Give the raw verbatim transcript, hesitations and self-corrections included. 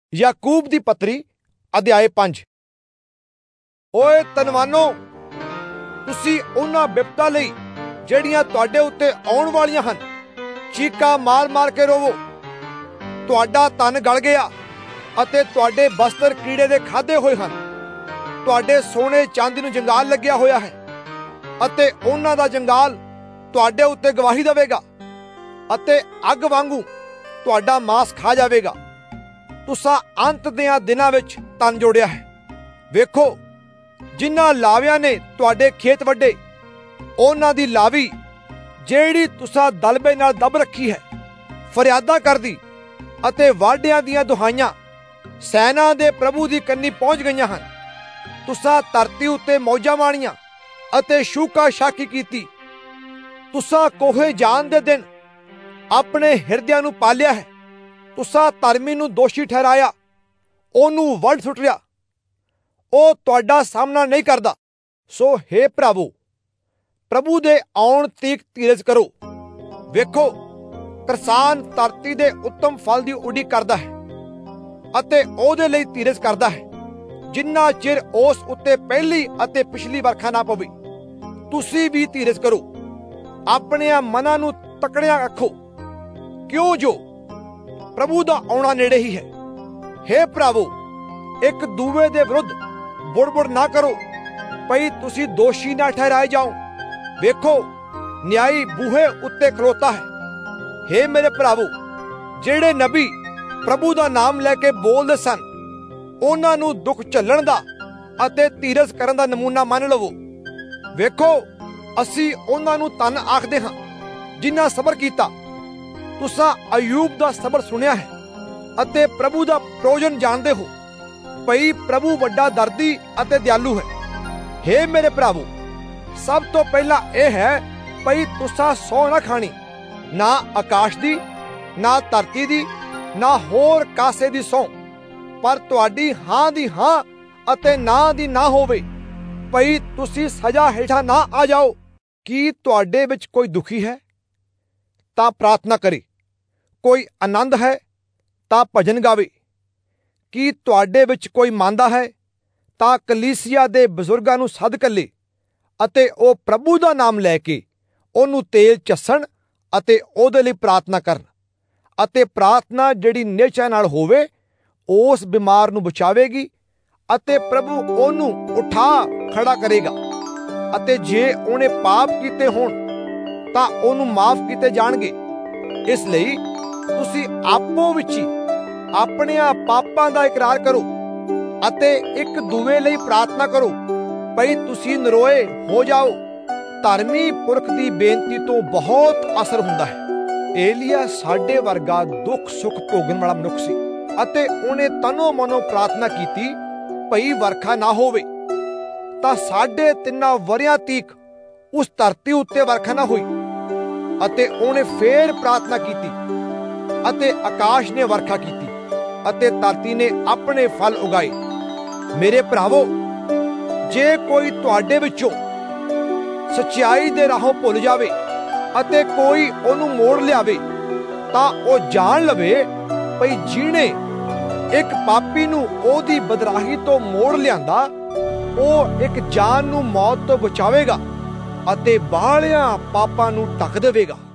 याकूब दी पत्री अध्याय पंज। ओए धनवानो, तुसी उन्हां बिपता लई ਜਿਹੜੀਆਂ ਤੁਹਾਡੇ ਉੱਤੇ ਆਉਣ ਵਾਲੀਆਂ ਹਨ ਚੀਕਾਂ ਮਾਰ ਮਾਰ ਕੇ ਰੋਵੋ। ਤੁਹਾਡਾ ਧਨ ਗਲ ਗਿਆ ਅਤੇ ਤੁਹਾਡੇ ਬਸਤਰ ਕੀੜੇ ਦੇ ਖਾਧੇ ਹੋਏ ਹਨ। ਤੁਹਾਡੇ ਸੋਨੇ ਚਾਂਦੀ ਨੂੰ ਜੰਗਾਲ ਲੱਗਿਆ ਹੋਇਆ ਹੈ ਅਤੇ ਉਹਨਾਂ ਦਾ ਜੰਗਾਲ ਤੁਹਾਡੇ ਉੱਤੇ ਗਵਾਹੀ ਦੇਵੇਗਾ ਅਤੇ ਅੱਗ ਵਾਂਗੂ ਤੁਹਾਡਾ ਮਾਸ ਖਾ ਜਾਵੇਗਾ। ਤੁਸਾਂ ਅੰਤ ਦੀਆਂ ਦਿਨਾਂ ਵਿੱਚ ਧਨ ਜੋੜਿਆ ਹੈ। ਵੇਖੋ, ਜਿਨ੍ਹਾਂ ਲਾਵਿਆਂ ਨੇ ਤੁਹਾਡੇ ਖੇਤ ਵੱਢੇ, ਉਹਨਾਂ ਦੀ ਲਾਵੀ ਜਿਹੜੀ ਤੁਸਾਂ ਦਲਬੇ ਨਾਲ ਦਬ ਰੱਖੀ ਹੈ ਫਰਿਆਦਾਂ ਕਰਦੀ ਅਤੇ ਵਾਢਿਆਂ ਦੀਆਂ ਦੁਹਾਈਆਂ ਸੈਨਾ ਦੇ ਪ੍ਰਭੂ ਦੀ ਕੰਨੀ ਪਹੁੰਚ ਗਈਆਂ ਹਨ। ਤੁਸਾਂ ਧਰਤੀ ਉੱਤੇ ਮੌਜਾਂ ਮਾਣੀਆਂ ਅਤੇ ਸ਼ੂਕਾ ਸ਼ਾਕੀ ਕੀਤੀ। ਤੁਸਾਂ ਕੋਹੇ ਜਾਣ ਦੇ ਦਿਨ ਆਪਣੇ ਹਿਰਦਿਆਂ ਨੂੰ ਪਾਲਿਆ ਹੈ। ਤੁਸਾਂ ਧਰਮੀ ਨੂੰ ਦੋਸ਼ੀ ਠਹਿਰਾਇਆ, ਉਹਨੂੰ ਵੱਢ ਸੁੱਟਿਆ। ਉਹ ਤੁਹਾਡਾ ਸਾਹਮਣਾ ਨਹੀਂ ਕਰਦਾ। ਸੋ ਹੇ ਭਰਾਵੋ, ਪ੍ਰਭੂ ਦੇ ਆਉਣ ਤੀਕ ਧੀਰਜ ਕਰੋ। ਵੇਖੋ, ਕਿਸਾਨ ਧਰਤੀ ਦੇ ਉੱਤਮ ਫਲ ਦੀ ਉਡੀਕ ਕਰਦਾ ਹੈ ਅਤੇ ਉਹਦੇ ਲਈ ਧੀਰਜ ਕਰਦਾ ਹੈ, ਜਿੰਨਾ ਚਿਰ ਉਸ ਉੱਤੇ ਪਹਿਲੀ ਅਤੇ ਪਿਛਲੀ ਵਰਖਾ ਨਾ ਪਵੇ। ਤੁਸੀਂ ਵੀ ਧੀਰਜ ਕਰੋ, ਆਪਣਿਆਂ ਮਨਾਂ ਨੂੰ ਤਕੜਿਆਂ ਰੱਖੋ, ਕਿਉਂ ਜੋ ਪ੍ਰਭੂ ਦਾ ਆਉਣਾ ਨੇੜੇ ਹੀ ਹੈ। ਹੇ ਭਰਾਵੋ, ਇੱਕ ਦੂਵੇ ਦੇ ਵਿਰੁੱਧ ਬੁੜਬੁੜ ਨਾ ਕਰੋ ਭਈ ਤੁਸੀਂ ਦੋਸ਼ੀ ਨਾ ਠਹਿਰਾਏ ਜਾਓ। ਵੇਖੋ, ਨਿਆਈ ਬੂਹੇ ਉੱਤੇ ਖਲੋਤਾ ਹੈ। ਹੇ ਮੇਰੇ ਭਰਾਵੋ, ਜਿਹੜੇ ਨਬੀ ਪ੍ਰਭੂ ਦਾ ਨਾਮ ਲੈ ਕੇ ਬੋਲਦੇ ਸਨ, ਉਹਨਾਂ ਨੂੰ ਦੁੱਖ ਝੱਲਣ ਦਾ ਅਤੇ ਧੀਰਜ ਕਰਨ ਦਾ ਨਮੂਨਾ ਮੰਨ ਲਵੋ। ਵੇਖੋ, ਅਸੀਂ ਉਹਨਾਂ ਨੂੰ ਧੰਨ ਆਖਦੇ ਹਾਂ ਜਿਨ੍ਹਾਂ ਸਬਰ ਕੀਤਾ। ਤੁਸਾਂ ਅਯੂਬ ਦਾ ਸਬਰ ਸੁਣਿਆ ਹੈ ਅਤੇ ਪ੍ਰਭੂ ਦਾ ਪ੍ਰਯੋਜਨ ਜਾਣਦੇ ਹੋ ਭਈ ਪ੍ਰਭੂ ਵੱਡਾ ਦਰਦੀ ਅਤੇ ਦਿਆਲੂ ਹੈ। ਹੇ ਮੇਰੇ ਭਰਾਵੋ, ਸਭ ਤੋਂ ਪਹਿਲਾਂ ਇਹ ਹੈ ਭਈ ਤੁਸਾਂ ਸਹੁੰ ਨਾ ਖਾਣੀ, ਨਾ ਆਕਾਸ਼ ਦੀ, ਨਾ ਧਰਤੀ ਦੀ, ਨਾ ਹੋਰ ਕਾਸੇ ਦੀ ਸਹੁੰ, ਪਰ ਤੁਹਾਡੀ ਹਾਂ ਦੀ ਹਾਂ ਅਤੇ ਨਾ ਦੀ ਨਾ ਹੋਵੇ ਭਈ ਤੁਸੀਂ ਸਜ਼ਾ ਹੇਠਾਂ ਨਾ ਆ ਜਾਓ। ਕੀ ਤੁਹਾਡੇ ਵਿੱਚ ਕੋਈ ਦੁਖੀ ਹੈ ਤਾਂ ਪ੍ਰਾਰਥਨਾ ਕਰੇ, ਕੋਈ ਆਨੰਦ ਹੈ ਤਾਂ ਭਜਨ ਗਾਵੇ। ਕੀ ਤੁਹਾਡੇ ਵਿੱਚ ਕੋਈ ਮੰਦਾ ਹੈ ਤਾਂ ਕਲੀਸਿਆ ਦੇ ਬਜ਼ੁਰਗਾਂ ਨੂੰ ਸੱਦ ਘੱਲੇ ਅਤੇ ਉਹ ਪ੍ਰਭੂ ਦਾ ਨਾਮ ਲੈ ਕੇ ਉਹਨੂੰ ਤੇਲ ਚੱਸਣ ਅਤੇ ਉਹਦੇ ਲਈ ਪ੍ਰਾਰਥਨਾ ਕਰਨ। ਅਤੇ ਪ੍ਰਾਰਥਨਾ ਜਿਹੜੀ ਨਿਸ਼ਚੈ ਨਾਲ ਹੋਵੇ ਉਸ ਬਿਮਾਰ ਨੂੰ ਬਚਾਵੇਗੀ ਅਤੇ ਪ੍ਰਭੂ ਉਹਨੂੰ ਉਠਾ ਖੜਾ ਕਰੇਗਾ। ਅਤੇ ਜੇ ਉਹਨੇ ਪਾਪ ਕੀਤੇ ਹੋਣ ਤਾਂ ਉਹਨੂੰ ਮਾਫ ਕੀਤੇ ਜਾਣਗੇ। ਇਸ ਲਈ ਤੁਸੀਂ ਆਪੋ ਵਿੱਚ ਹੀ ਆਪਣਿਆਂ ਪਾਪਾਂ ਦਾ ਇਕਰਾਰ ਕਰੋ ਅਤੇ ਇੱਕ ਦੂਵੇ ਲਈ ਪ੍ਰਾਰਥਨਾ ਕਰੋ ਭਈ ਤੁਸੀਂ ਨਰੋਏ ਹੋ ਜਾਓ। ਧਰਮੀ ਪੁਰਖ ਦੀ ਬੇਨਤੀ ਤੋਂ ਬਹੁਤ ਅਸਰ ਹੁੰਦਾ ਹੈ। ਏਲੀਆ ਸਾਡੇ ਵਰਗਾ ਦੁੱਖ ਸੁੱਖ ਭੋਗਣ ਵਾਲਾ ਮਨੁੱਖ ਸੀ ਅਤੇ ਉਹਨੇ ਤਨੋ ਮਨੋ ਪ੍ਰਾਰਥਨਾ ਕੀਤੀ ਭਈ ਵਰਖਾ ਨਾ ਹੋਵੇ, ਤਾਂ ਸਾਢੇ ਤਿੰਨਾਂ ਵਰਿਆਂ ਤੀਕ ਉਸ ਧਰਤੀ ਉੱਤੇ ਵਰਖਾ ਨਾ ਹੋਈ। ਅਤੇ ਉਹਨੇ ਫੇਰ ਪ੍ਰਾਰਥਨਾ ਕੀਤੀ ਅਤੇ ਆਕਾਸ਼ ਨੇ ਵਰਖਾ ਕੀਤੀ ਅਤੇ ਧਰਤੀ ਨੇ ਆਪਣੇ ਫਲ ਉਗਾਏ। ਮੇਰੇ ਭਰਾਵੋ, ਜੇ ਕੋਈ ਤੁਹਾਡੇ ਵਿੱਚੋਂ ਸੱਚਾਈ ਦੇ ਰਾਹੋਂ ਭੁੱਲ ਜਾਵੇ ਅਤੇ ਕੋਈ ਉਹਨੂੰ ਮੋੜ ਲਿਆਵੇ, ਤਾਂ ਉਹ ਜਾਣ ਲਵੇ ਭਈ ਜਿਹਨੇ ਇੱਕ ਪਾਪੀ ਨੂੰ ਉਹਦੀ ਬਦਰਾਹੀ ਤੋਂ ਮੋੜ ਲਿਆਂਦਾ, ਉਹ ਇੱਕ ਜਾਨ ਨੂੰ ਮੌਤ ਤੋਂ ਬਚਾਵੇਗਾ ਅਤੇ ਬਾਹਲਿਆਂ ਪਾਪਾਂ ਨੂੰ ਢੱਕ ਦੇਵੇਗਾ।